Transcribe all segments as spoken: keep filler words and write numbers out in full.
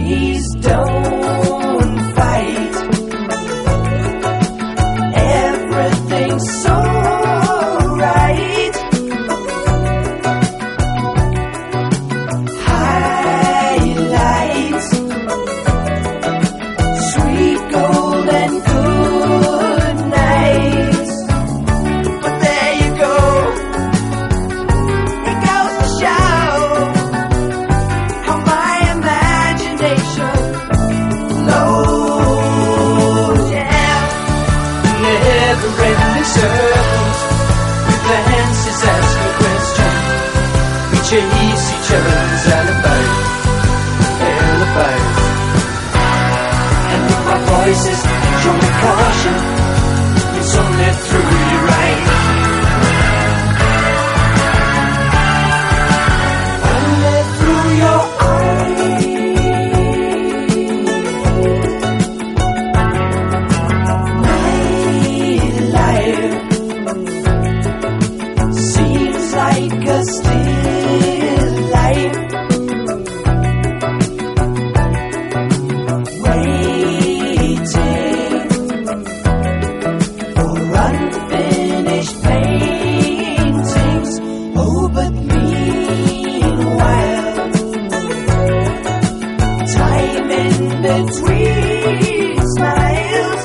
Please don't fight. Everything's so right. Highlights, sweet golden good nights. But there you go. It goes to show how my imagination lows down. Never-ending circles with glances asking questions. We chase each other's alibis, alibis. And with my voices showing caution, it's only through your eyes. Only through your eyes. My life seems like a still life, waiting for unfinished paintings. Oh, but meanwhile, time in between smiles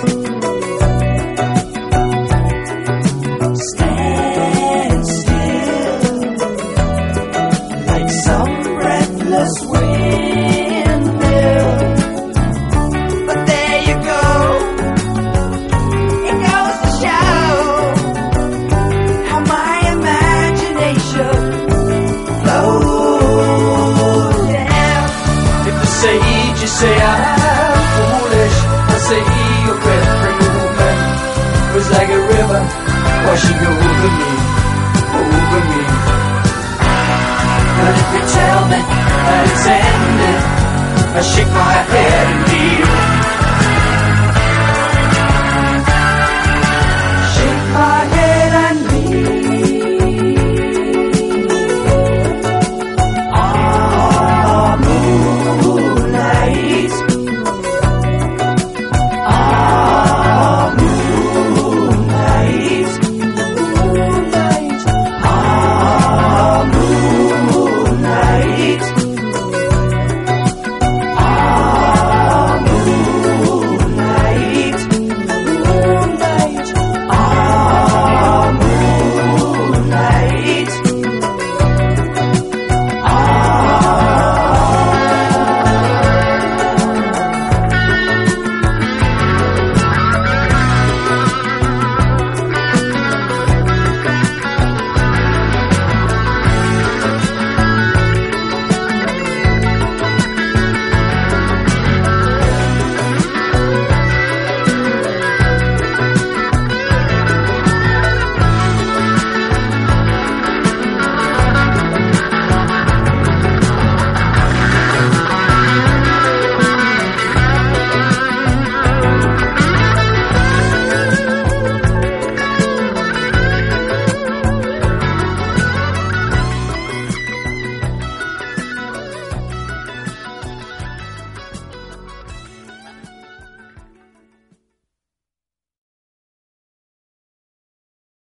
stand still like some breathless windmill. But there you go. It goes to show how my imagination flows down. If the sages say I'm foolish, I'll say your every movement was like a river washing over me, over me. But if you tell me that it's ended, I shake my head and